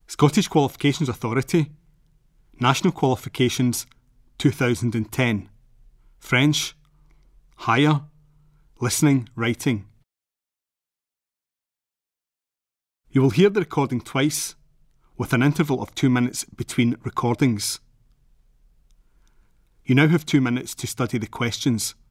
Scottish Qualifications Authority, National Qualifications 2010, French, Higher, Listening, Writing. You will hear the recording twice, with an interval of 2 minutes between recordings. You now have 2 minutes to study the questions.